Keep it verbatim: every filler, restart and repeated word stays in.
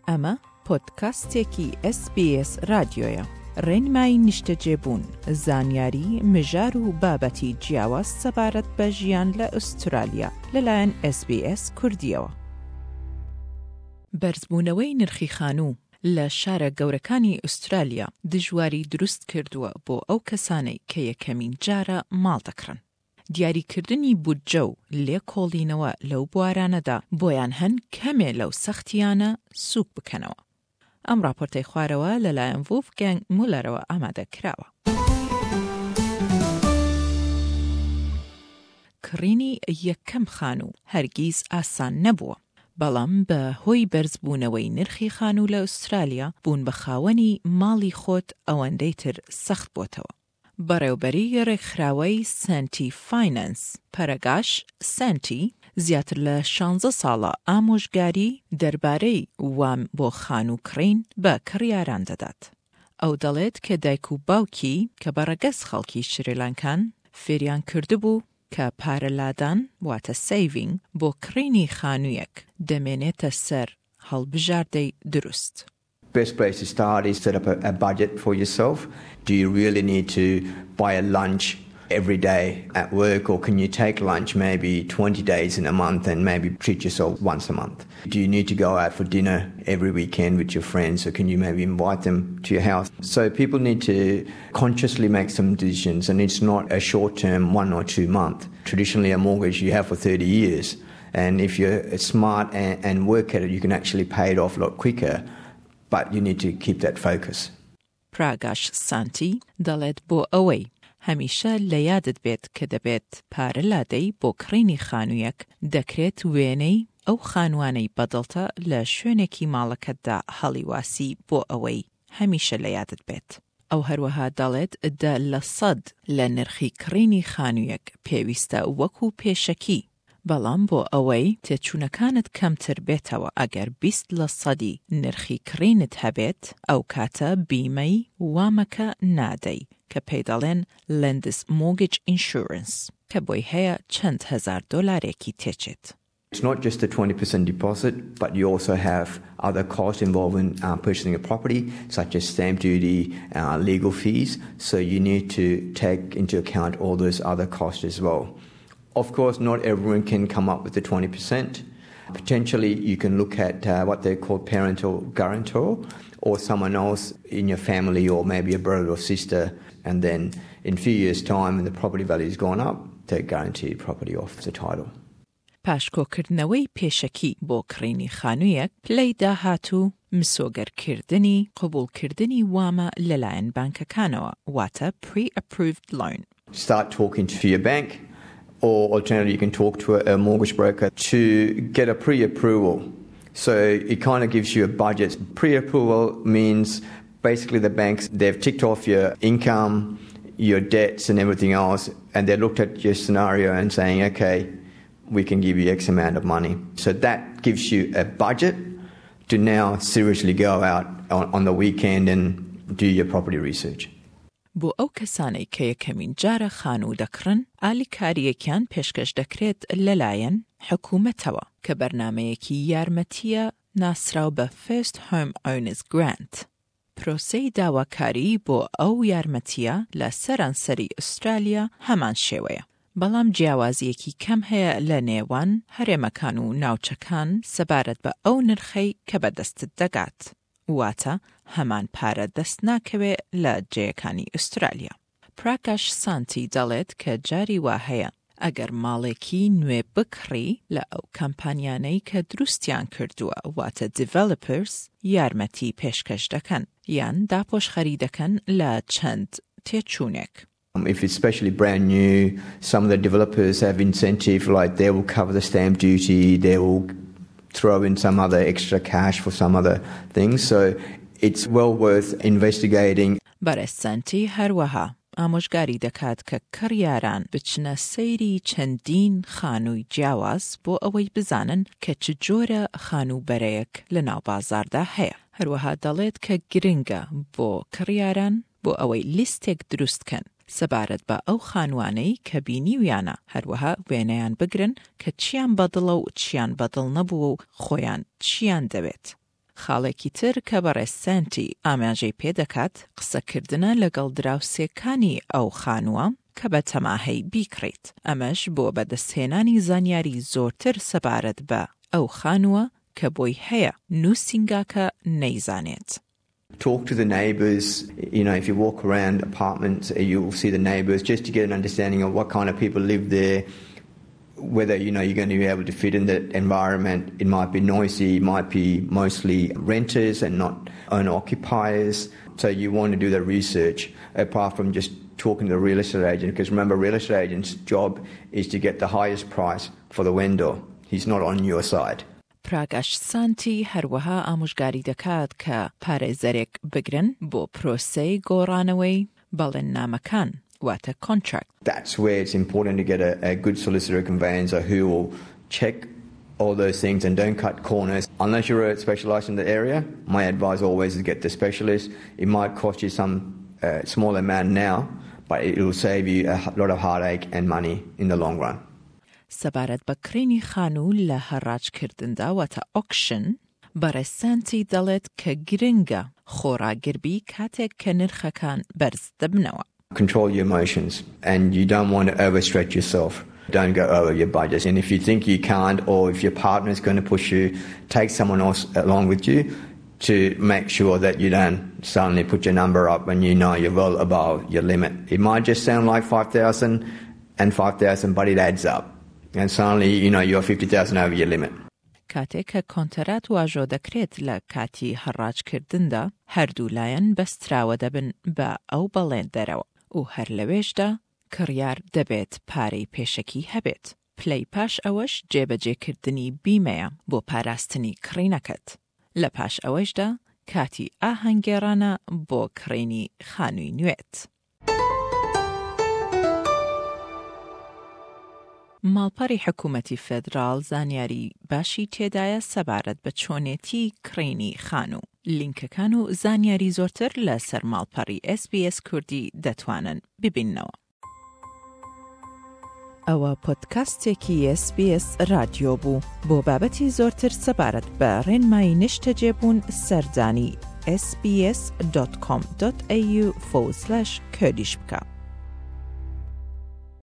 ئەمە پۆدکاستێکی ئەس بی ئێس رادیۆیە. ڕێنمای نیشتەجێبوون، زانیاری، مژار و بابەتی جیاواز سەبارەت بە ژیان لە ئوسترالیا لەلایەن ئەس بی ئێس کوردیەوە. بەرزبوونەوەی نرخی خانوو لە شارە گەورەکانی ئوسترالیا دژواری دروست کردووە بۆ ئەو کەسانەی کە یەکەمین جارە ماڵ دەکڕن. دیاریکردنی بودجە و لێکۆڵینەوە لەو بوارانەدا بۆیان هەن کەمێ لەو سەختیانە سووک بکەنەوە. ئەم راپۆرتەی خوارەوە لەلایەن وولفگانگ مولەرەوە ئامادە کراوە. کڕینی یەکەم خانوو هەرگیز ئاسان نەبووە، بەڵام بە هۆی بەرزبوونەوەی نرخی خانوو لە ئوسترالیا بوون بە خاوەنی ماڵی خۆت ئەوەندەی تر سەخت بۆتەوە. بەڕێوبەری ڕێکخراوەی سنتی فاینانس پەرەگاش سنتی زیاتر لە شانزە ساڵە ئامۆژگاری دەربارەی وام بۆ خانوو کڕین بە کڕیاران دەدات. ئەو دەڵێت کە دایک و باوکی کە بەڕەگەز خەڵکی شریلانکان فێریان کردبوو کە پارەلادان واتە سیڤینگ بۆ کڕینی خانوویەک دەمێنێتە سەر هەڵبژاردەی دروست. Best place to start is set up a, a budget for yourself. Do you really need to buy a lunch every day at work, or can you take lunch maybe twenty days in a month and maybe treat yourself once a month? Do you need to go out for dinner every weekend with your friends, or can you maybe invite them to your house? So people need to consciously make some decisions, and it's not a short-term one or two month. Traditionally a mortgage you have for thirty years, and if you're smart and, and work at it, you can actually pay it off a lot quicker. But you need to keep that focus. پراگاش سانتی دەڵێت بۆ ئەوەی هەمیشە لە یادت بێت کە دەبێت پارەلادەی بۆ کڕینی خانوویەک دەکرێت وێنەی ئەو خانوانەی بەدڵتە لە شوێنێکی ماڵەکەتدا هەڵیواسی بۆ ئەوەی هەمیشە لە یادت بێت. ئەو هەروەها دەڵێت دە لە سەد لە نرخی کڕینی خانوویەک پێویستە وەکو پێشەکی، بەڵام بۆ ئەوەی تێچوونەکانت کەمتر بێتەوە ئەگەر بیست لە سەدی نرخی کڕینت هەبێت، ئەو کاتە بیمەی وامەکە نادەی کە پێی دەڵێن Lenders Mortgage Insurance کە بۆی هەیە چەند هەزار دۆلارێکی تێچێت. It's not just a twenty percent deposit, but you also have other costs involved in uh, purchasing a property, such as stamp duty, uh, legal fees, so you need to take into account all those other costs as well. Of course, not everyone can come up with the twenty percent. Potentially, you can look at uh, what they call parental guarantor, or someone else in your family, or maybe a brother or sister, and then in a few years' time, when the property value has gone up, they guarantee property off the title. پاشکۆکردنەوەی پێشەکی بۆ کڕینی خانوویەک پلەی داهاتوو مسۆگەرکردنی قبولکردنی وامە لەلایەن بانکەکانەوە واتە pre-approved loan. Start talking to your bank, or alternatively you can talk to a, a mortgage broker to get a pre-approval. So it kind of gives you a budget. Pre-approval means basically the banks, they've ticked off your income, your debts and everything else, and they looked at your scenario and saying, okay, we can give you X amount of money. So that gives you a budget to now seriously go out on, on the weekend and do your property research. بۆ ئەو کەسانەی کە یەکەمین جارە خانوو دەکڕن، ئالیکاریەکیان پێشکەش دەکرێت لەلایەن حکوومەتەوە کە بەرنامەیەکی یارمەتیە ناسراو بە First Home Owners Grant. پرۆسەی داواکاری بۆ ئەو یارمەتیە لە سەرانسەری ئوسترالیا هەمان شێوەیە، بەڵام جیاوازیەکی کەم هەیە لە نێوان هەرێمەکان و ناوچەکان سەبارەت بە ئەو نرخەی کە بەدەستت دەگات، واتە هەمان پارە دەست ناکەوێ لە جێیەکانی ئوسترالیا. پراکاش سانتی دەڵێت کە جاری وا هەیە ئەگەر ماڵێکی نوێ بکڕی لە ئەو کەمپانیانەی کە دروستیان کردووە واتە developers یارمەتی پێشکەش دەکەن یان داپۆشخەری دەکەن لە چەند تێچوونێک. If it's especially brand new, some of the developers have incentive, like they will cover the stamp duty, they will throw in some other extra cash for some other things. So it's well worth investigating. بەرەسەنتی هەروەها ئامۆژگاری دەکات کە کڕیاران بچنە سەیری چەندین خانووی جیاواز بۆ ئەوەی بزانن کە چ جۆرە خانووبەرەیەک لە ناو بازاردا هەیە. هەروەها دەڵێت کە گرنگە بۆ کڕیاران بۆ ئەوەی لیستێک دروستکەن سەبارەت بە ئەو خانوانەی کە بینیویانە، هەروەها وێنەیان بگرن کە چیان بەدڵە و چیان بەدڵ نەبووە و خۆیان چیان دەوێت. خاڵێکی تر کە بەڕێسەنتی ئاماژەی پێدەکات قسەکردنە لەگەڵ دراوسێکانی ئەو خانووە کە بە تەماهەی بیکڕیت. ئەمەش بۆ بەدەستهێنانی زانیاری زۆرتر سەبارەت بە ئەو خانووە کە بۆی هەیە نووسینگاکە نەیزانێت. Talk to the neighbours. You know, if you walk around apartments, you'll see the neighbours just to get an understanding of what kind of people live there, whether, you know, you're going to be able to fit in that environment. It might be noisy, it might be mostly renters and not owner-occupiers. So you want to do the research apart from just talking to the real estate agent, because remember, real estate agent's job is to get the highest price for the vendor. He's not on your side. پراگەش سانتی هەروەها ئامۆژگاری دەکات کە پارێزەرێک بگرن بۆ پرۆسەی گۆڕانەوەی بەڵێننامەکان واتە contract. That's where it's important to get a, a good solicitor conveyancer who will check all those things and don't cut corners. Unless you're specialised in the area, my advice always is get the specialist. It might cost you some uh, small amount now, but it will save you a lot of heartache and money in the long run. سەبارەت بە کڕینی خانوو لە هەڕاجکردندا واتە ئۆکشن بەڕێسەنتی دەڵێت کە گرنگە خۆڕاگربی کاتێک کە نرخەکان بەرز دەبنەوە. Control your emotions and you don't want to overstretch yourself. Don't go over your budget. And if you think you can't, or if your partner is going to push you, take someone else along with you to make sure that you don't suddenly put your number up when you know you're well above your limit. It might just sound like five thousand and five thousand, but it adds up. And suddenly, you know, you're fifty thousand over your limit. کاتێک کە کۆنترات واژۆ دەکرێت لە کاتی هەڕاجکردندا هەردوو لایەن بەستراوە دەبن بە ئەو بەڵێندەرەوە و هەر لەوێشدا کڕیار دەبێت پارەی پێشەکی هەبێت. پلەی پاش ئەوەش جێبەجێکردنی بیمەیە بۆ پاراستنی کڕینەکەت. لە پاش ئەوەشدا کاتی ئاهەنگێڕانە بۆ کڕینی خانووی نوێت. ماڵپەڕی حکوومەتی فێدراڵ زانیاری باشی تێدایە سەبارەت بە چۆنێتی کڕینی خانوو. لینکەکان و زانیاری زۆرتر لەسەر ماڵپەڕی اس بی اس کوردی دەتوانن ببیننەوە. ئەوە پۆدکاستێکی اس بی اس رادیۆ بوو. بۆ بابەتی زۆرتر سەبارەت بە ڕێنمایی نیشتەجێبوون سەردانی اس بی اس دات کۆم دات ئێ یو فۆرسڵەش کوردیش بکە.